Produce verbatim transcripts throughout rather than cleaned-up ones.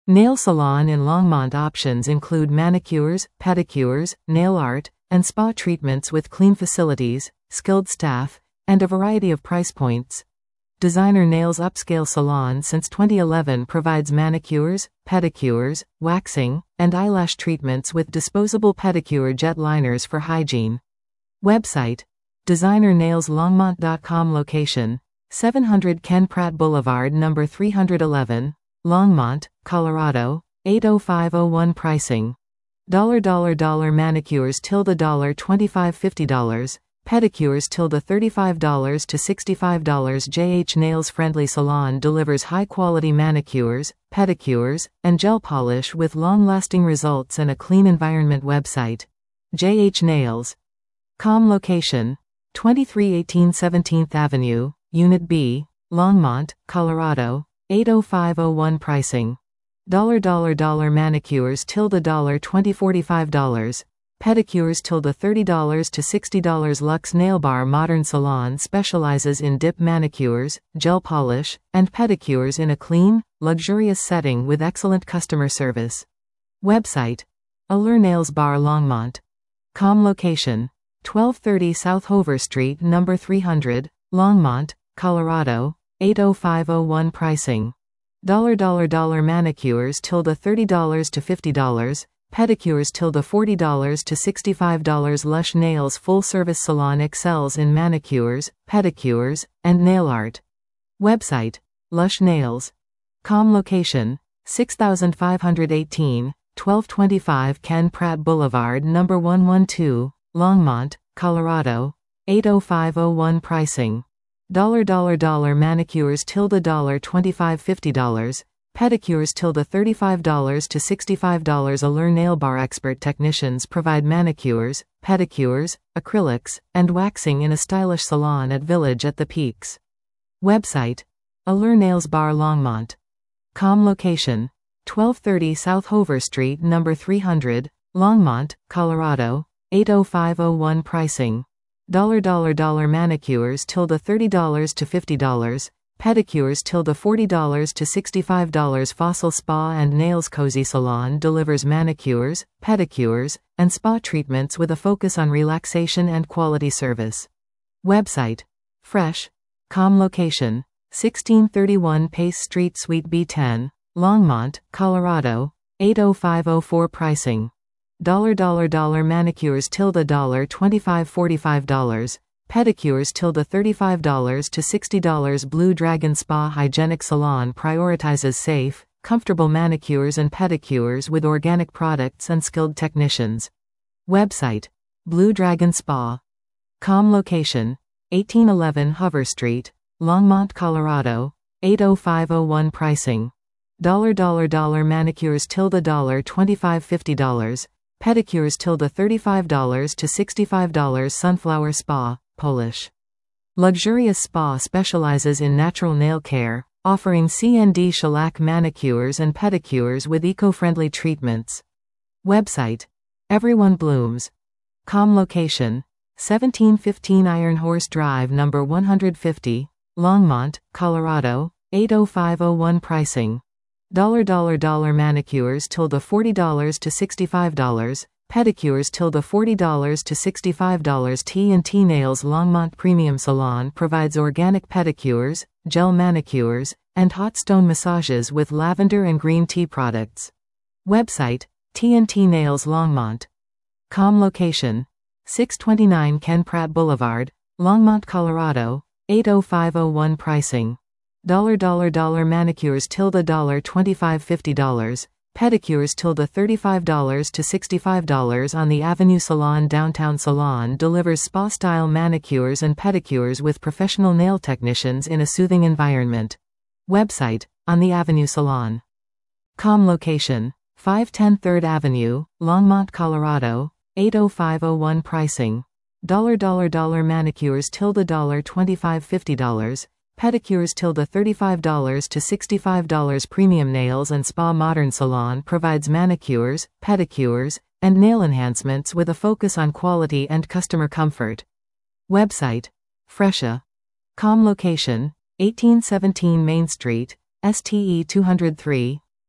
Nail salon in Longmont. Options include manicures, pedicures, nail art, and spa treatments with clean facilities, skilled staff, and a variety of price points. Designer Nails Upscale Salon since twenty eleven provides manicures, pedicures, waxing, and eyelash treatments with disposable pedicure jet liners for hygiene. Website: designer nails longmont dot com. Location: seven hundred Ken Pratt Boulevard, number three hundred eleven, Longmont, Colorado, eight oh five oh one. Pricing: dollar dollar dollar manicures tilde dollar twenty-five fifty dollars, pedicures tilde thirty-five dollars to sixty-five dollars. J H Nails Friendly Salon delivers high-quality manicures, pedicures, and gel polish with long-lasting results and a clean environment. Website: j h nails dot com. Location: twenty-three eighteen seventeenth Avenue, Unit B, Longmont, Colorado, eight oh five oh one. Pricing: dollar dollar dollar manicures tilde dollar twenty forty-five dollars, pedicures tilde thirty dollars to sixty dollars. Lux Nail Bar Modern Salon specializes in dip manicures, gel polish, and pedicures in a clean, luxurious setting with excellent customer service. Website: Allure Nails Bar Longmont dot com. Location: twelve thirty South Hover Street, number three hundred, Longmont, Colorado, eight oh five oh one. Pricing: dollar dollar dollar manicures tilde thirty dollars to fifty dollars, pedicures tilde forty dollars to sixty-five dollars. Lush Nails Full Service Salon excels in manicures, pedicures, and nail art. Website: lush nails dot com. Location: six thousand five hundred eighteen, twelve twenty-five Ken Pratt Boulevard, number one twelve, Longmont, Colorado, eight oh five oh one. Pricing: dollar dollar dollar manicures tilde dollar twenty-five fifty dollars, pedicures tilde thirty-five dollars to sixty-five dollars. Allure Nail Bar expert technicians provide manicures, pedicures, acrylics, and waxing in a stylish salon at Village at the Peaks. Website: Allure Nails Bar Longmont dot com. Location: twelve thirty South Hover Street, number three hundred, Longmont, Colorado, eight oh five oh one. Pricing: dollar dollar dollar manicures tilde thirty dollars to fifty dollars, pedicures tilde forty dollars to sixty-five dollars. Fossil Spa and Nails Cozy Salon delivers manicures, pedicures, and spa treatments with a focus on relaxation and quality service. Website: fresh dot com. Location: sixteen thirty-one Pace Street, Suite B ten, Longmont, Colorado, eight oh five oh four. Pricing: dollar dollar dollar manicures tilde dollar twenty-five forty-five dollars, pedicures tilde thirty-five dollars to sixty dollars. Blue Dragon Spa Hygienic Salon prioritizes safe, comfortable manicures and pedicures with organic products and skilled technicians. Website: blue dragon spa dot com. Location: eighteen eleven Hover Street, Longmont, Colorado, eight oh five oh one. Pricing: dollar dollar dollar manicures tilde dollar twenty-five fifty dollars, pedicures tilde thirty-five dollars to sixty-five dollars. Sunflower Spa, Polish. Luxurious Spa specializes in natural nail care, offering C and D shellac manicures and pedicures with eco-friendly treatments. Website: everyone blooms dot com. Location: seventeen fifteen Iron Horse Drive, number one hundred fifty, Longmont, Colorado, eight oh five oh one. Pricing: dollar dollar dollar manicures tilde forty dollars to sixty-five dollars, pedicures tilde forty dollars to sixty-five dollars. T and T Nails Longmont Premium Salon provides organic pedicures, gel manicures, and hot stone massages with lavender and green tea products. Website: T and T Nails Longmont dot com. Location: six twenty-nine Ken Pratt Boulevard, Longmont, Colorado, eight oh five oh one. Pricing: dollar dollar dollar manicures tilde dollar twenty-five fifty dollars, pedicures tilde thirty-five dollars to sixty-five dollars. On the Avenue Salon Downtown Salon delivers spa-style manicures and pedicures with professional nail technicians in a soothing environment. Website: On the Avenue Salon dot com. Location: five ten third Avenue, Longmont, Colorado, eight oh five oh one. Pricing: dollar dollar dollar manicures tilde dollar twenty-five fifty dollars, pedicures tilde thirty-five dollars to sixty-five dollars. Premium Nails and Spa Modern Salon provides manicures, pedicures, and nail enhancements with a focus on quality and customer comfort. Website: fresha dot com. Location: eighteen seventeen Main Street, S T E two oh three,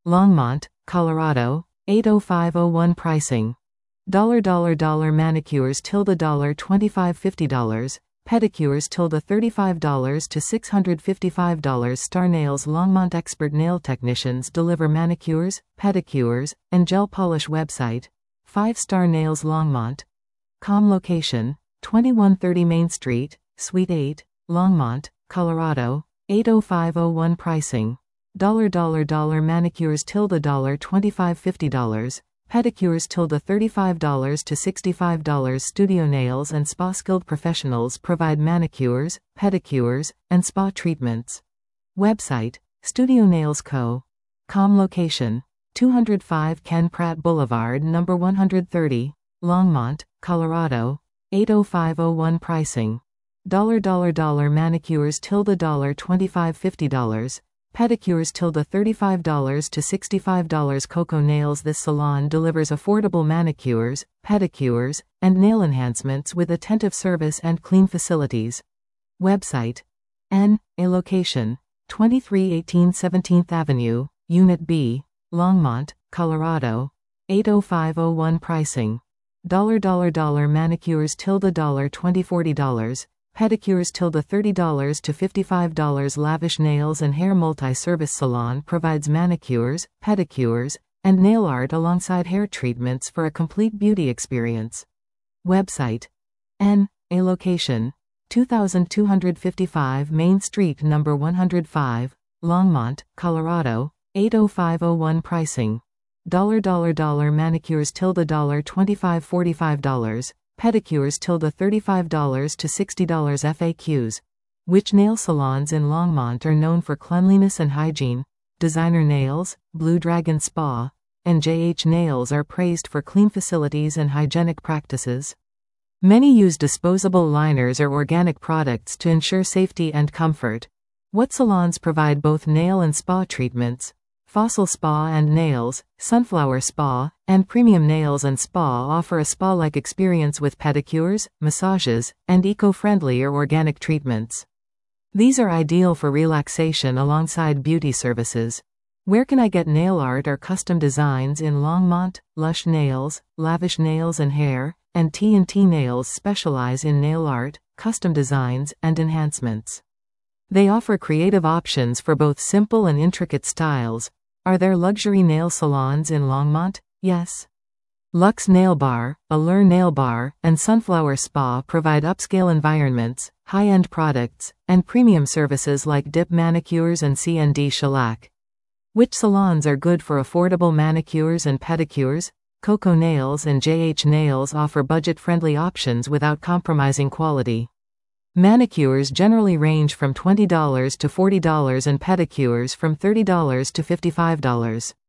Longmont, Colorado, eight oh five oh one Pricing. Dollar dollar dollar manicures tilde dollar twenty-five fifty dollars, pedicures tilde thirty-five dollars to six hundred fifty-five dollars. Star Nails Longmont expert nail technicians deliver manicures, pedicures, and gel polish. Website five star nails longmont dot com. Location twenty-one thirty Main Street, Suite eight, Longmont, Colorado, eight oh five oh one Pricing. Dollar dollar dollar manicures tilde dollar twenty-five fifty dollars, pedicures tilde thirty-five dollars to sixty-five dollars. Studio Nails and Spa skilled professionals provide manicures, pedicures, and spa treatments. Website studio nails co dot com. Location two oh five Ken Pratt Boulevard, number one hundred thirty, Longmont, Colorado, eight oh five oh one Pricing. Dollar dollar dollar manicures tilde dollar twenty-five fifty dollars, pedicures tilde thirty-five dollars to sixty-five dollars. Coco Nails. This salon delivers affordable manicures, pedicures, and nail enhancements with attentive service and clean facilities. Website N A. Location twenty-three eighteen seventeenth Avenue, Unit B, Longmont, Colorado, eight oh five oh one Pricing. Dollar dollar dollar manicures tilde dollar twenty forty dollars, pedicures tilde thirty dollars to fifty-five dollars. Lavish Nails and Hair Multi-Service Salon provides manicures, pedicures, and nail art alongside hair treatments for a complete beauty experience. Website N A. Location two thousand two hundred fifty-five Main Street, number one hundred five, Longmont, Colorado, eight oh five oh one Pricing. Dollar dollar dollar manicures tilde dollar twenty-five forty-five dollars, pedicures tilde thirty-five dollars to sixty dollars. F A Qs. Which nail salons in Longmont are known for cleanliness and hygiene? Designer Nails, Blue Dragon Spa, and J H Nails are praised for clean facilities and hygienic practices. Many use disposable liners or organic products to ensure safety and comfort. What salons provide both nail and spa treatments? Fossil Spa and Nails, Sunflower Spa, and Premium Nails and Spa offer a spa-like experience with pedicures, massages, and eco-friendly or organic treatments. These are ideal for relaxation alongside beauty services. Where can I get nail art or custom designs in Longmont? Lush Nails, Lavish Nails and Hair, and T and T Nails specialize in nail art, custom designs, and enhancements. They offer creative options for both simple and intricate styles. Are there luxury nail salons in Longmont? Yes. Luxe Nail Bar, Allure Nail Bar, and Sunflower Spa provide upscale environments, high-end products, and premium services like dip manicures and C and D shellac. Which salons are good for affordable manicures and pedicures? Coco Nails and J H Nails offer budget-friendly options without compromising quality. Manicures generally range from twenty dollars to forty dollars and pedicures from thirty dollars to fifty-five dollars.